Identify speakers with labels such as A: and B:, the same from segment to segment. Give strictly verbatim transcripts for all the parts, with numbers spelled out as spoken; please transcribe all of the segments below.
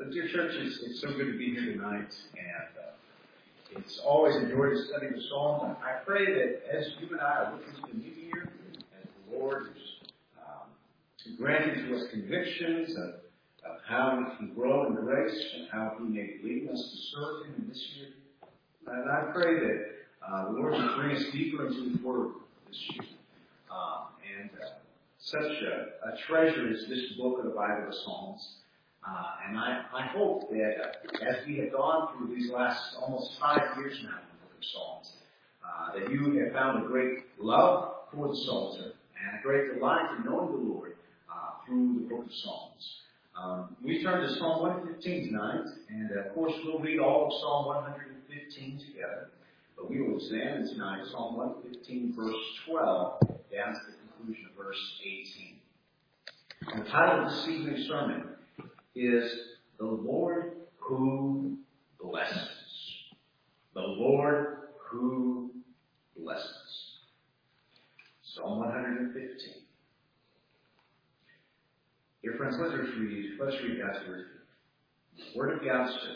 A: But dear church, it's, it's so good to be here tonight, and uh, it's always a joy to study the Psalms. I pray that as you and I are looking to the new year, as the Lord is um, granting to us convictions of, of how we can grow in grace and how He may lead us to serve Him in this year. And I pray that uh, the Lord will bring us deeper into His Word this year. Um, and uh, such a, a treasure is this book of the Bible, the Psalms. Uh, and I, I hope that uh, as we have gone through these last almost five years now in the book of Psalms, uh, that you have found a great love for the Psalter and a great delight in knowing the Lord uh, through the book of Psalms. Um, we turn to Psalm one fifteen tonight, and uh, of course we'll read all of Psalm one fifteen together. But we will examine tonight Psalm one fifteen, verse twelve, down to the conclusion of verse eighteen. And the title of this evening's sermon is The Lord Who Blesses. The Lord Who Blesses. Psalm one fifteen. Dear friends, let's read, let's read God's word. The Word of God says,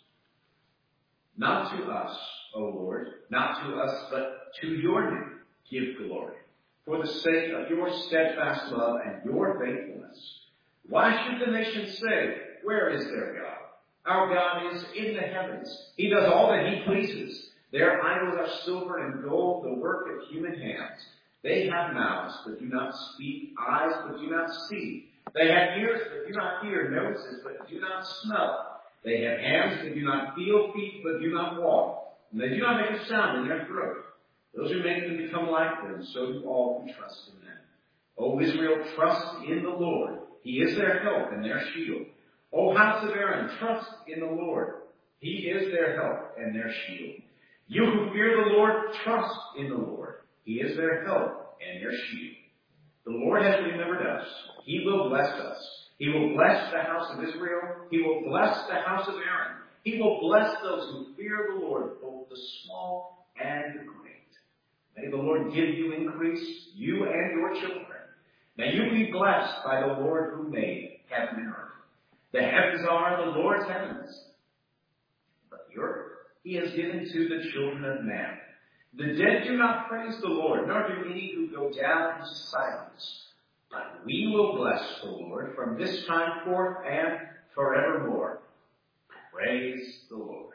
A: "Not to us, O Lord, not to us, but to your name give glory, for the sake of your steadfast love and your faithfulness. Why should the nations say, where is their God? Our God is in the heavens. He does all that He pleases. Their idols are silver and gold, the work of human hands. They have mouths, but do not speak, eyes, but do not see. They have ears, but do not hear, noses, but do not smell. They have hands, but do not feel, feet, but do not walk. And they do not make a sound in their throat. Those who make them become like them, so do all who trust in them. O Israel, trust in the Lord. He is their help and their shield. O house of Aaron, trust in the Lord. He is their help and their shield. You who fear the Lord, trust in the Lord. He is their help and their shield. The Lord has remembered us. He will bless us. He will bless the house of Israel. He will bless the house of Aaron. He will bless those who fear the Lord, both the small and the great. May the Lord give you increase, you and your children. May you be blessed by the Lord who made heaven and earth. The heavens are the Lord's heavens, but the earth He has given to the children of man. The dead do not praise the Lord, nor do any who go down into silence. But we will bless the Lord from this time forth and forevermore. Praise the Lord."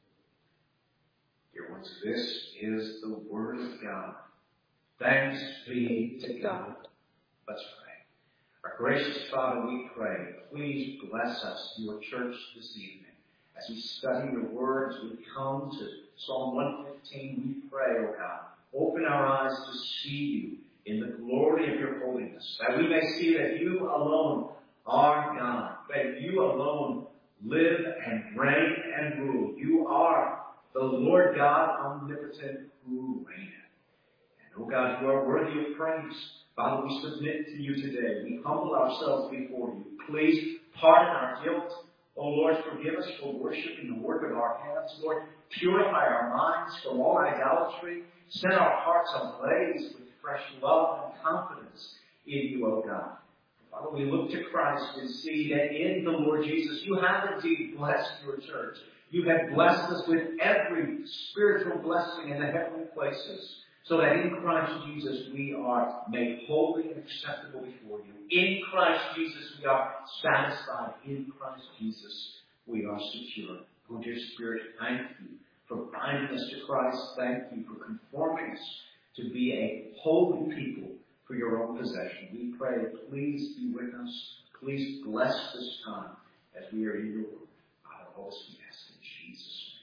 A: Dear ones, this is the Word of God. Thanks be to God. Let's pray. Our gracious Father, we pray, please bless us, your church, this evening. As we study your word, as we come to Psalm one fifteen, we pray, O God, open our eyes to see you in the glory of your holiness, that we may see that you alone are God, that you alone live and reign and rule. You are the Lord God omnipotent who reigneth. And, O God, you are worthy of praise. Father, we submit to you today. We humble ourselves before you. Please pardon our guilt. Oh, Lord, forgive us for worshiping the work of our hands. Lord, purify our minds from all idolatry. Set our hearts ablaze with fresh love and confidence in you, O God. Father, we look to Christ and see that in the Lord Jesus, you have indeed blessed your church. You have blessed us with every spiritual blessing in the heavenly places, so that in Christ Jesus we are made holy and acceptable before you. In Christ Jesus we are satisfied. In Christ Jesus we are secure. Oh, dear Spirit, thank you for binding us to Christ. Thank you for conforming us to be a holy people for your own possession. We pray, please be with us. Please bless this time as we are in your word. Father, all this we ask in Jesus' name.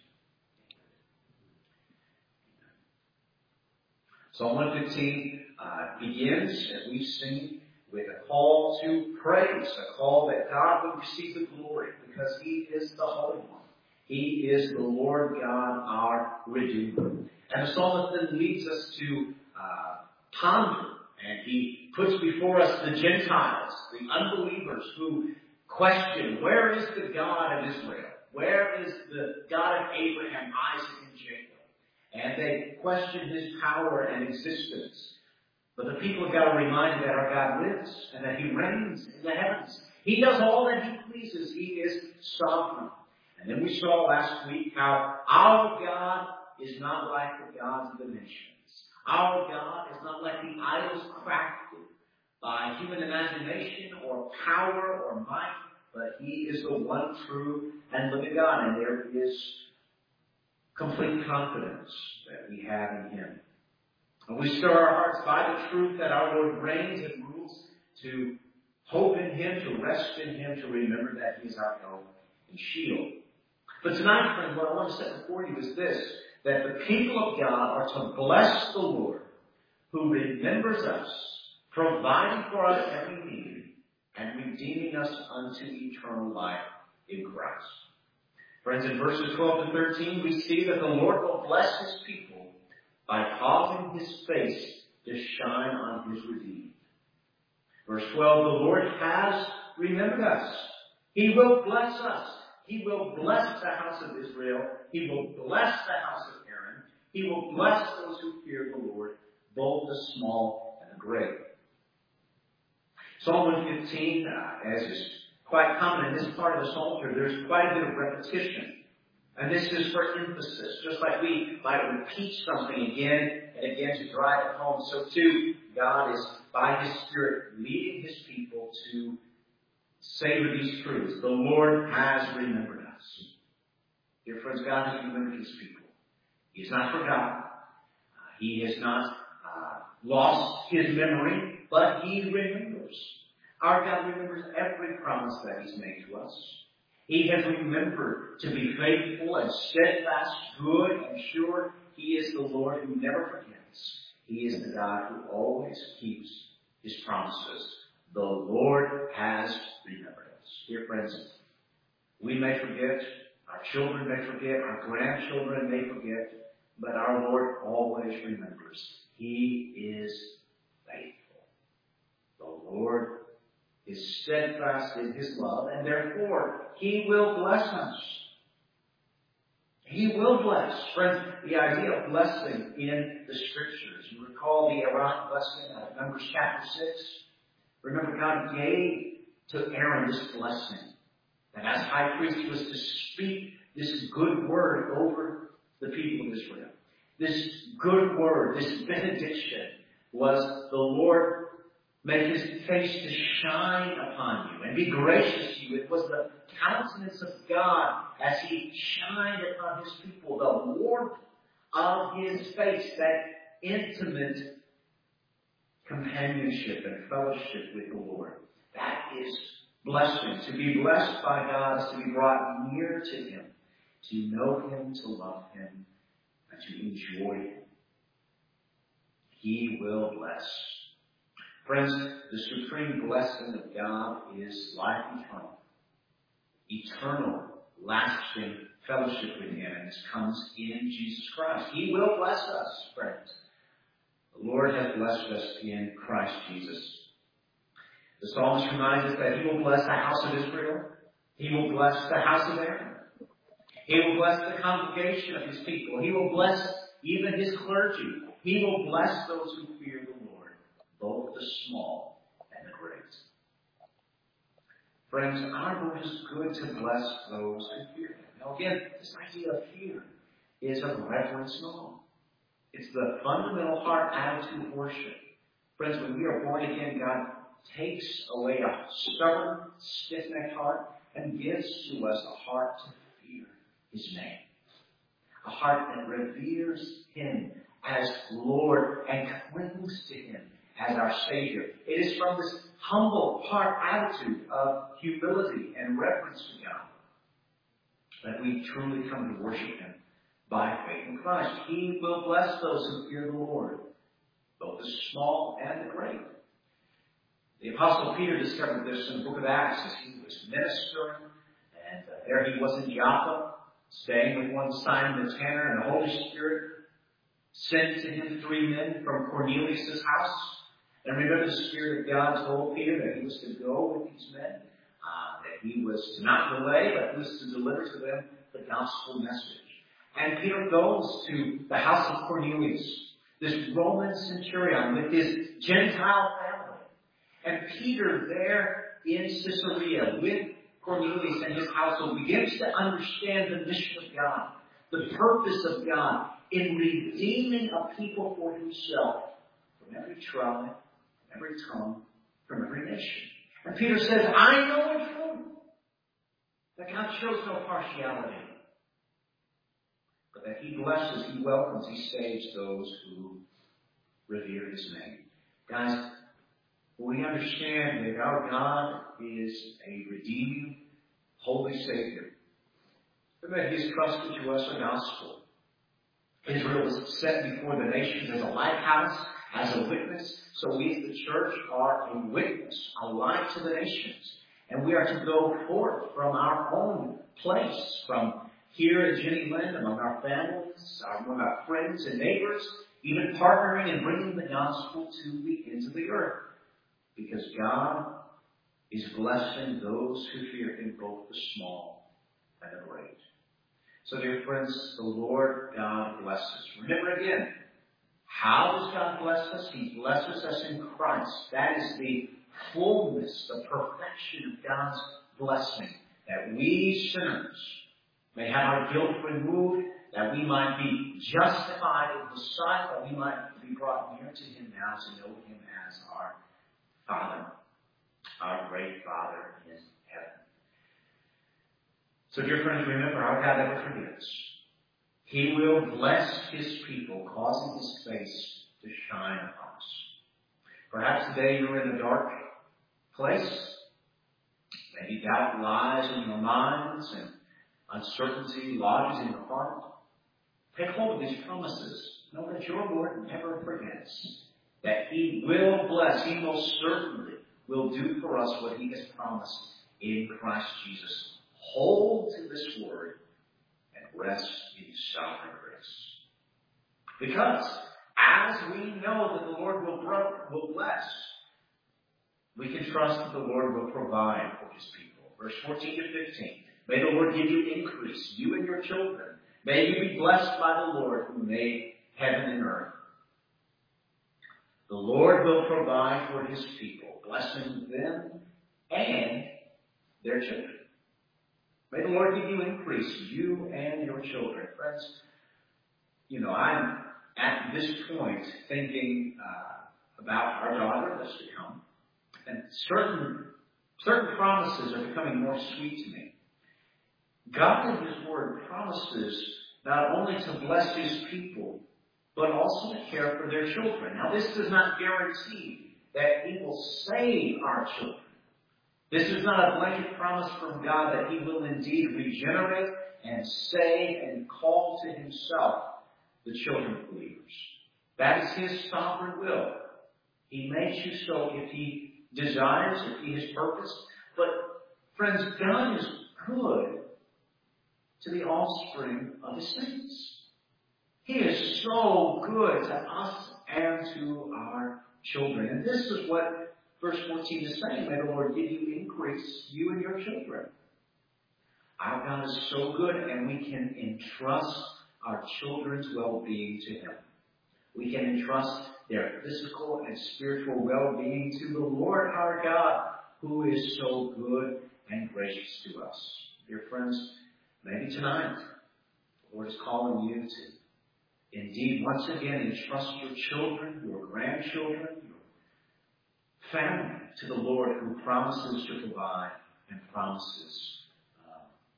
A: Psalm one fifteen uh, begins, as we've seen, with a call to praise, a call that God would receive the glory because He is the Holy One. He is the Lord God, our Redeemer. And the psalmist then leads us to uh, ponder, and he puts before us the Gentiles, the unbelievers who question, where is the God of Israel? Where is the God of Abraham, Isaac, and Jacob? And they question His power and existence. But the people have got to remind that our God lives and that He reigns in the heavens. He does all that He pleases. He is sovereign. And then we saw last week how our God is not like the gods of the nations. Our God is not like the idols crafted by human imagination or power or might, but He is the one true and living God, and there is complete confidence that we have in Him. And we stir our hearts by the truth that our Lord reigns and rules, to hope in Him, to rest in Him, to remember that He is our help and shield. But tonight, friends, what I want to set before you is this, that the people of God are to bless the Lord, who remembers us, providing for us every need, and redeeming us unto eternal life in Christ. Friends, in verses twelve to thirteen, we see that the Lord will bless His people by causing His face to shine on His redeemed. Verse twelve, the Lord has remembered us. He will bless us. He will bless the house of Israel. He will bless the house of Aaron. He will bless those who fear the Lord, both the small and the great. Psalm one fifteen, uh, as is quite common in this part of the Psalter, there's quite a bit of repetition. And this is for emphasis. Just like we might repeat something again and again to drive it home, so too God is, by His Spirit, leading His people to savor these truths. The Lord has remembered us. Dear friends, God has remembered His people. He has not forgotten. Uh, he has not uh, lost His memory, but He remembers. Our God remembers every promise that He's made to us. He has remembered to be faithful and steadfast, good and sure. He is the Lord who never forgets. He is the God who always keeps His promises. The Lord has remembered us. Dear friends, we may forget, our children may forget, our grandchildren may forget, but our Lord always remembers. He is faithful. The Lord is steadfast in His love, and therefore He will bless us. He will bless. Friends, the idea of blessing in the Scriptures. You recall the Aaronic blessing of Numbers chapter six? Remember, God gave to Aaron this blessing, that as high priest he was to speak this good word over the people of Israel. This good word, this benediction, was the Lord make His face to shine upon you and be gracious to you. It was the countenance of God as He shined upon His people, the warmth of His face, that intimate companionship and fellowship with the Lord. That is blessing. To be blessed by God is to be brought near to Him, to know Him, to love Him, and to enjoy Him. He will bless. Friends, the supreme blessing of God is life eternal. Eternal, lasting fellowship with Him, and this comes in Jesus Christ. He will bless us, friends. The Lord has blessed us in Christ Jesus. The psalmist reminds us that He will bless the house of Israel. He will bless the house of Aaron. He will bless the congregation of His people. He will bless even His clergy. He will bless those who fear the Lord, both the small and the great. Friends, our Lord is good to bless those who fear Him. Now again, this idea of fear is of reverence and awe. It's the fundamental heart attitude of worship. Friends, when we are born again, God takes away a stubborn, stiff-necked heart and gives to us a heart to fear His name. A heart that reveres Him as Lord and clings to Him as our Savior. It is from this humble heart attitude of humility and reverence to God that we truly come to worship Him by faith in Christ. He will bless those who fear the Lord, both the small and the great. The Apostle Peter discovered this in the book of Acts as he was ministering, and uh, there he was in Joppa, staying with one Simon the tanner, and the Holy Spirit sent to him three men from Cornelius' house. And remember, the Spirit of God told Peter that he was to go with these men, uh, that he was to not delay, but he was to deliver to them the gospel message. And Peter goes to the house of Cornelius, this Roman centurion with his Gentile family. And Peter there in Caesarea with Cornelius and his household begins to understand the mission of God, the purpose of God in redeeming a people for himself from every tribe, from every tongue, from every nation. And Peter says, I know in truth that God shows no partiality, but that he blesses, he welcomes, he saves those who revere his name. Guys, we understand that our God is a redeeming, holy Savior, and that he has trusted to us a gospel. Israel was set before the nations as a lighthouse, as a witness. So we as the church are a witness, a light to the nations. And we are to go forth from our own place, from here at Jenny Lind, among our families, among our friends and neighbors, even partnering and bringing the gospel to the ends of the earth. Because God is blessing those who fear him, both the small and the great. So, dear friends, the Lord God blesses. Remember again, how does God bless us? He blesses us in Christ. That is the fullness, the perfection of God's blessing. That we sinners may have our guilt removed, that we might be justified in His sight, that we might be brought near to Him now to know Him as our Father, our great Father in heaven. So, dear friends, remember, our God never forgets. He will bless His people, causing His face to shine upon us. Perhaps today you're in a dark place. Maybe doubt lies in your minds and uncertainty lodges in your heart. Take hold of these promises. Know that your Lord never forgets. That He will bless. He most certainly will do for us what He has promised in Christ Jesus. Hold to this word and rest in His sovereign grace. Because as we know that the Lord will, will bless, we can trust that the Lord will provide for His people. Verse fourteen to fifteen. May the Lord give you increase, you and your children. May you be blessed by the Lord who made heaven and earth. The Lord will provide for His people, blessing them and their children. May the Lord give you increase, you and your children. Friends, you know, I'm at this point thinking uh, about our daughter that's to come. And certain, certain promises are becoming more sweet to me. God in His Word promises not only to bless His people, but also to care for their children. Now, this does not guarantee that He will save our children. This is not a blanket promise from God that He will indeed regenerate and save and call to Himself the children of believers. That is His sovereign will. He makes you so if He desires, if He has purpose. But, friends, God is good to the offspring of His saints. He is so good to us and to our children. And this is what verse fourteen is saying. May the Lord give you increase, you and your children. Our God is so good, and we can entrust our children's well-being to Him. We can entrust their physical and spiritual well-being to the Lord our God, who is so good and gracious to us. Dear friends, maybe tonight, the Lord is calling you to indeed once again entrust your children, your grandchildren, your family to the Lord who promises to provide and promises uh,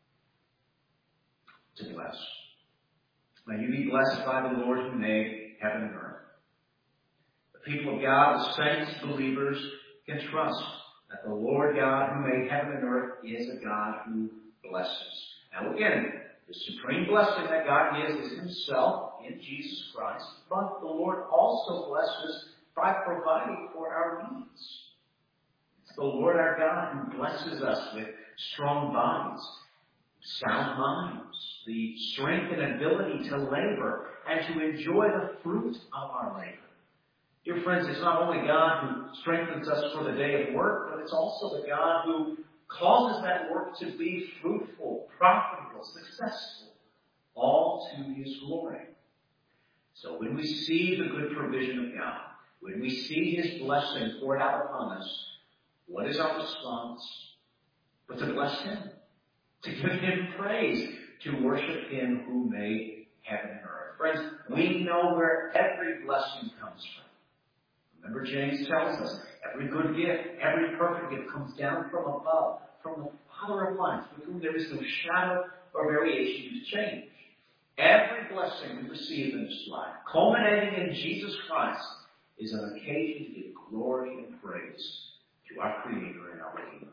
A: to bless. May you be blessed by the Lord who made heaven and earth. The people of God, the saints, believers, can trust that the Lord God who made heaven and earth is a God who blesses. Now again, the supreme blessing that God gives is Himself in Jesus Christ, but the Lord also blesses by providing for our needs. It's the Lord our God who blesses us with strong bodies, sound minds, the strength and ability to labor and to enjoy the fruit of our labor. Dear friends, it's not only God who strengthens us for the day of work, but it's also the God who causes that work to be fruitful, profitable, successful, all to His glory. So when we see the good provision of God, when we see His blessing poured out upon us, what is our response? but to bless Him, to give Him praise, to worship Him who made heaven and earth. Friends, we know where every blessing comes from. Remember, James tells us, every good gift, every perfect gift comes down from above, from the Father of lights, with whom there is no shadow or variation to change. Every blessing we receive in this life, culminating in Jesus Christ, is an occasion to give glory and praise to our Creator and our Redeemer.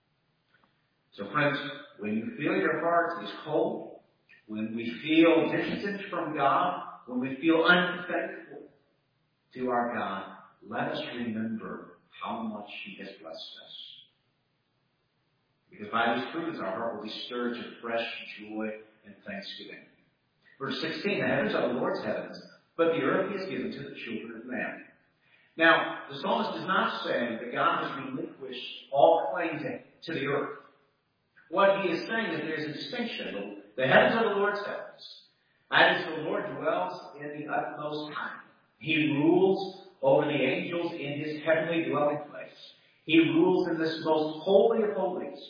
A: So friends, when you feel your heart is cold, when we feel distant from God, when we feel unfaithful to our God, let us remember how much He has blessed us. Because by these truths, our heart will be stirred to fresh joy and thanksgiving. Verse sixteen, the heavens are the Lord's heavens, but the earth He has given to the children of man. Now, the psalmist is not saying that God has relinquished all claim to, to the earth. What he is saying is there is a distinction. The heavens are the Lord's heavens. That is, the Lord dwells in the utmost height. He rules over the angels in His heavenly dwelling place. He rules in this most holy of holies.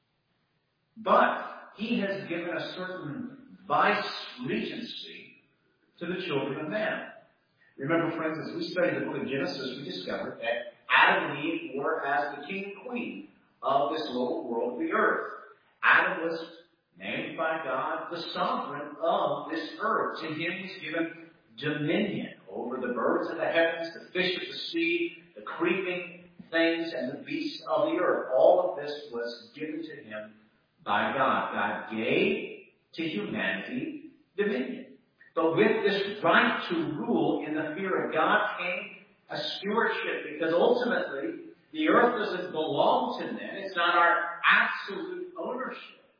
A: But He has given a certain vice-regency to the children of man. Remember, friends, as we study the book of Genesis, we discovered that Adam and Eve were as the king and queen of this little world, the earth. Adam was named by God the sovereign of this earth. To him was given dominion over the birds of the heavens, the fish of the sea, the creeping things, and the beasts of the earth. All of this was given to him by God. God gave to humanity dominion. But with this right to rule in the fear of God came a stewardship, because ultimately the earth doesn't belong to men. It's not our absolute ownership.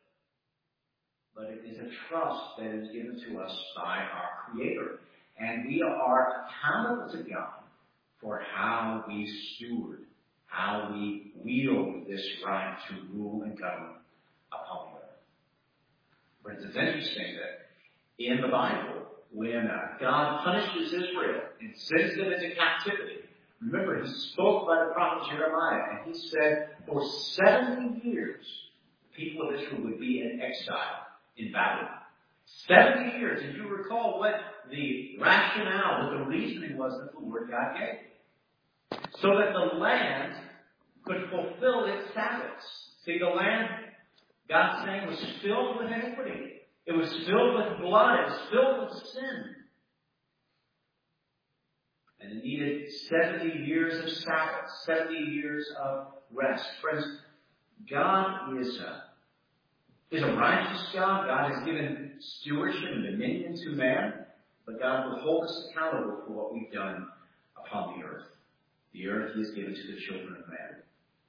A: But it is a trust that is given to us by our Creator. And we are accountable to God for how we steward, how we wield this right to rule and govern upon the earth. Friends, it's interesting that in the Bible, when uh, God punishes Israel and sends them into captivity, remember, He spoke by the prophet Jeremiah, and He said for seventy years, the people of Israel would be in exile in Babylon. seventy years. And you recall what the rationale, what the reasoning was that the Lord God gave. So that the land could fulfill its Sabbaths. See, the land, God's saying, was filled with iniquity. It was filled with blood. It was filled with sin. And it needed seventy years of Sabbath, seventy years of rest. Friends, God is a, is a righteous God. God has given stewardship and dominion to man, but God will hold us accountable for what we've done upon the earth. The earth He has given to the children of man.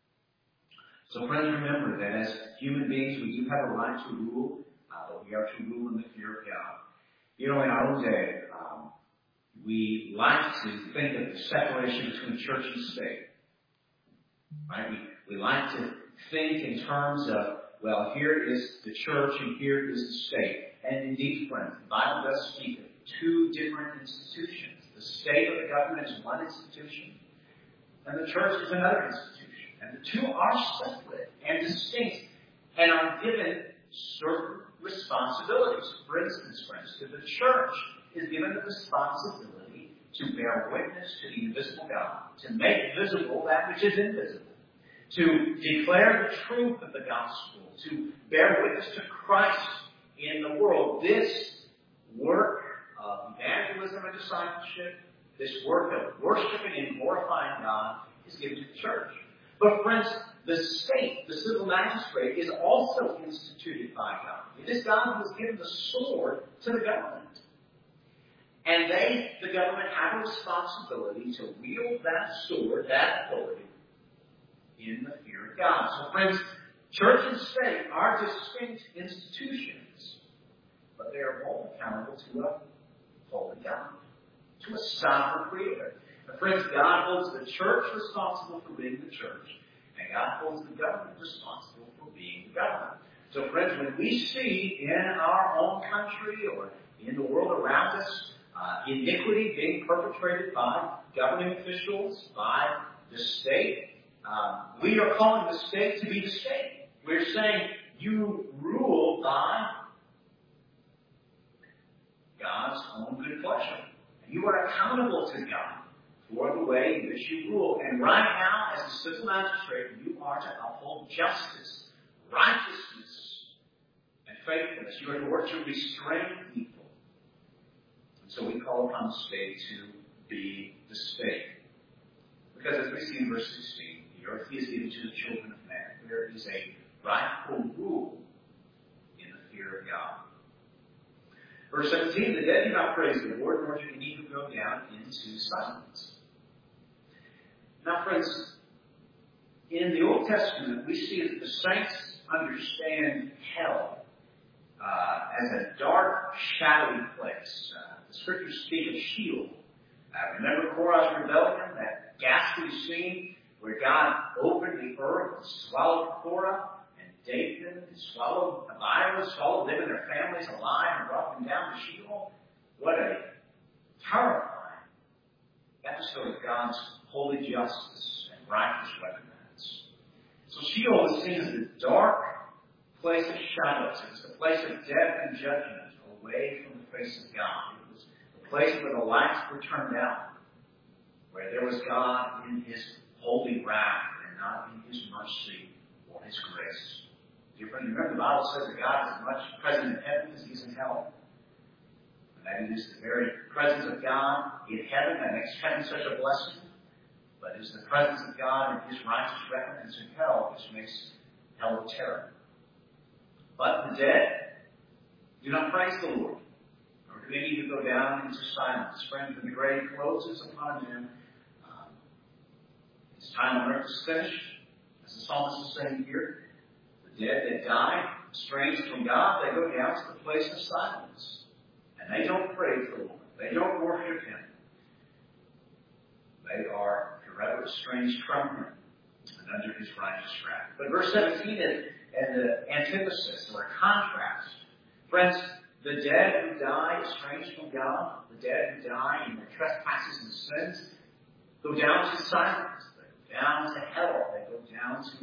A: So friends, remember that as human beings, we do have a right to rule, uh, but we are to rule in the fear of God. You know, in our own day, um, we like to think of the separation between church and state. Right? We, we like to think in terms of, well, here is the church and here is the state. And indeed, friends, the Bible does speak of two different institutions. The state or the government is one institution, and the church is another institution. And the two are separate and distinct and are given certain responsibilities. For instance, friends, to the church is given the responsibility to bear witness to the invisible God, to make visible that which is invisible, to declare the truth of the gospel, to bear witness to Christ in the world. This work of evangelism and discipleship, this work of worshiping and glorifying God, is given to the church. But friends, the state, the civil magistrate, is also instituted by God. It is God who has given the sword to the government. And they, the government, have a responsibility to wield that sword, that authority, in the fear of God. So friends, church and state are distinct institutions, but they are both accountable to a holy God, to a sovereign Creator. And friends, God holds the church responsible for being the church, and God holds the government responsible for being the government. So friends, when we see in our own country or in the world around us uh, iniquity being perpetrated by governing officials, by the state, uh, we are calling the state to be the state. We're saying you rule by God's own good pleasure. You are accountable to God for the way in which you rule. And right now, as a civil magistrate, you are to uphold justice, righteousness, and faithfulness. You are to work to restrain evil. And so we call upon the state to be the state. Because as we see in verse sixteen, the earth is given to the children of man. There is a rightful rule in the fear of God. Verse seventeen, the dead do not praise the Lord, nor do any who go down into silence. Now, friends, in the Old Testament, we see that the saints understand hell uh, as a dark, shadowy place. Uh, the Scriptures speak of Sheol. Uh, remember Korah's rebellion, that ghastly scene where God opened the earth and swallowed Korah and Dathan and swallowed Abiram, swallowed them and their families alive and brought them down to Sheol? What a terrifying episode of God's holy justice and righteous recompense. So Sheol is seen as the dark place of shadows. It was the place of death and judgment away from the face of God. It was the place where the lights were turned out, where there was God in His holy wrath and not in His mercy or His grace. Dear friend, remember the Bible says that God is as much present in heaven as He is in hell. And that it is the very presence of God in heaven that makes heaven such a blessing. But it is the presence of God and His righteous recompense in hell which makes hell a terror. But the dead do not praise the Lord, nor do any who go down into silence. Friends, when the grave closes upon them, um, his time on earth is finished. As the psalmist is saying here, the dead that die, estranged from God, they go down to the place of silence. And they don't praise the Lord. They don't worship Him. They are forever estranged from Him and under His righteous wrath. But verse seventeen is an antithesis or a contrast. Friends, the dead who die estranged from God, the dead who die in their trespasses and sins, go down to silence. They go down to hell. They go down to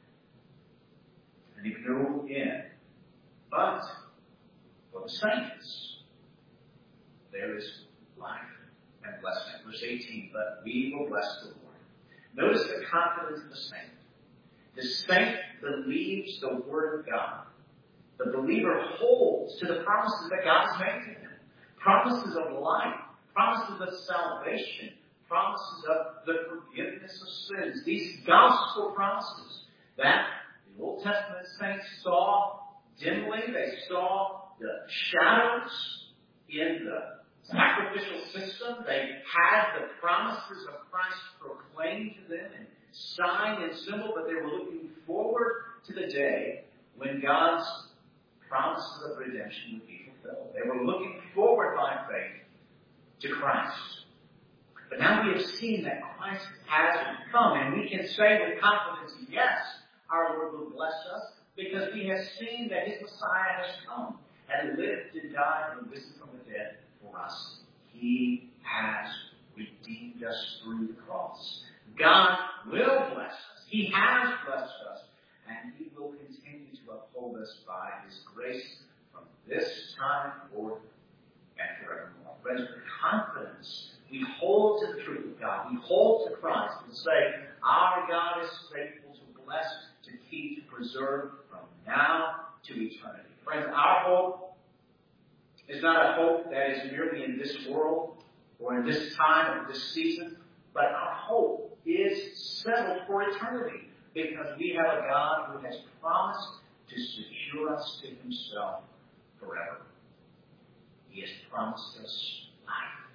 A: an ignoble end. But for the saints, there is life and blessing. Verse eighteen, but we will bless the Lord. Notice the confidence of the saint. The saint believes the word of God. The believer holds to the promises that God has made to him. Promises of life, promises of salvation, promises of the forgiveness of sins. These gospel promises that the Old Testament saints saw dimly. They saw the shadows in the sacrificial system. They had the promises of Christ proclaimed to them in sign and symbol, but they were looking forward to the day when God's promises of redemption would be fulfilled. They were looking forward by faith to Christ. But now we have seen that Christ has come, and we can say with confidence, yes, our Lord will bless us, because we have seen that His Messiah has come and lived and died and risen from the dead for us. He has redeemed us through the cross. God will bless us. He has blessed us, and He will continue to uphold us by His grace from this time forth and forevermore. Friends, with confidence, we hold to the truth of God. We hold to Christ and say, our God is faithful to bless, to keep, to preserve from now to eternity. Friends, our hope is not a hope that is merely in this world or in this time or this season, but our hope is settled for eternity, because we have a God who has promised to secure us to Himself forever. He has promised us life.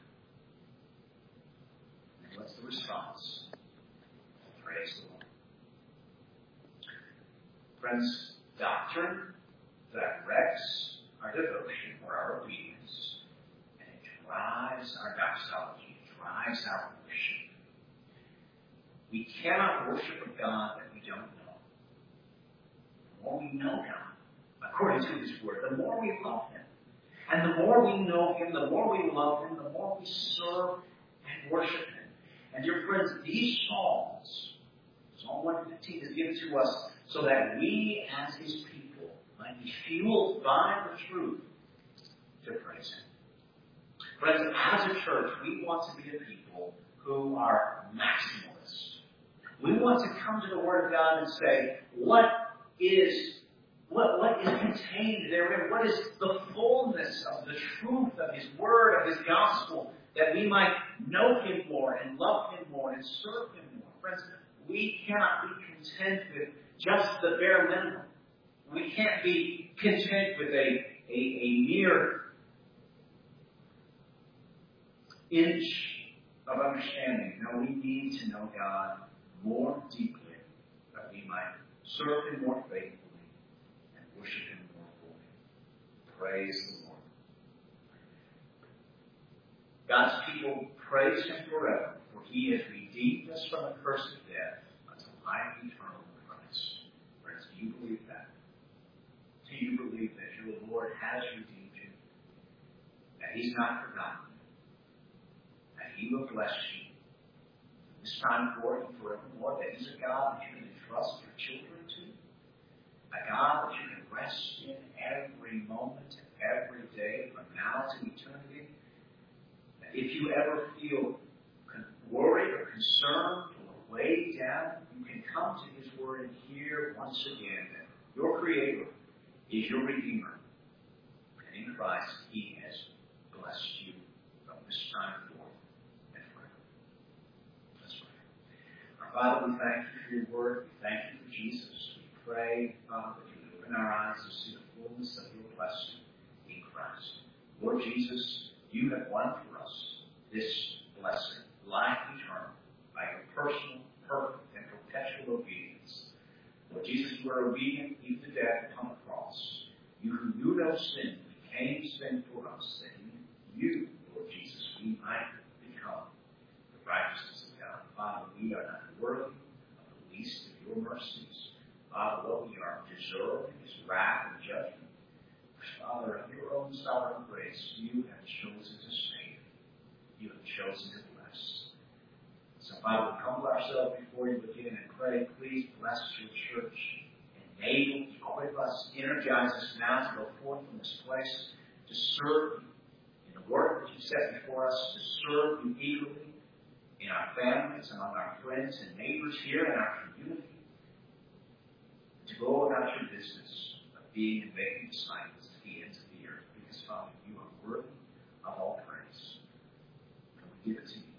A: And what's the response? Praise the Lord. Friends, doctrine directs our devotion or our obedience, and it drives our doxology, it drives our worship. We cannot worship a God that we don't know. The more we know God, according to His Word, the more we love Him. And the more we know Him, the more we love Him, the more we serve and worship Him. And dear friends, these Psalms, Psalm one fifteen is given to us so that we as His people might be fueled by the truth to praise Him. Friends, as a church, we want to be a people who are maximalists. We want to come to the Word of God and say, what is What, what is contained therein? What is the fullness of the truth of His Word, of His gospel, that we might know Him more and love Him more and serve Him more? Friends, we cannot be content with just the bare minimum. We can't be content with a, a, a mere inch of understanding. No, we need to know God more deeply, that we might serve Him more faithfully, worship Him more fully. Praise the Lord. God's people praise Him forever, for He has redeemed us from the curse of death unto life eternal in Christ. Friends, do you believe that? Do you believe that your Lord has redeemed you? That He's not forgotten you? That He will bless you this time forth and forevermore? That He's a God that you can entrust your children to? A God that you can rest in every moment and every day from now to eternity. That if you ever feel worried or concerned or weighed down, you can come to His Word and hear once again that your Creator is your Redeemer. And in Christ, He has blessed you from this time forth and forever. Let's pray. Our Father, we thank you for your Word. We thank you for Jesus. We pray, Father, that you open our eyes to see the fullness of your blessing in Christ. Lord Jesus, you have won for us this blessing, life eternal, by your personal, perfect, and perpetual obedience. Lord Jesus, you are obedient even to death upon the cross. You who knew no sin became sin for us, that in you, Lord Jesus, we might become the righteousness of God. Father, we are not worthy of the least of your mercies. Father, what we are deserving is wrath and judgment. Father, of your own sovereign grace, you have chosen to save. You have chosen to bless. So, Father, we humble ourselves before you again and pray, please bless your church. Enable, equip us, energize us now to go forth from this place to serve you in the work that you set before us, to serve you eagerly in our families, among our friends and neighbors here in our community. To go about your business of being and making disciples to the ends of the earth. Because, Father, you are worthy of all praise. And we give it to you.